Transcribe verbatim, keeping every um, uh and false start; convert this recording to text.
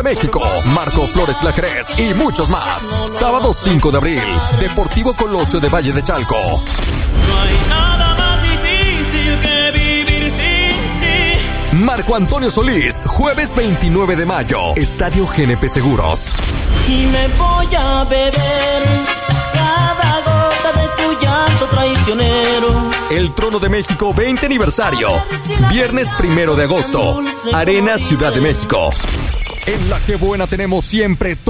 de México, Marco Flores Claret y muchos más. Sábado cinco de abril, Deportivo Colosio de Valle de Chalco. No hay nada más difícil que vivir sin ti. Marco Antonio Solís, jueves veintinueve de mayo, Estadio G N P Seguros. Y me voy a beber cada gota de tu llanto traicionero. El Trono de México veinte aniversario, viernes primero de agosto, Arena Ciudad de México. En La Que Buena tenemos siempre todo.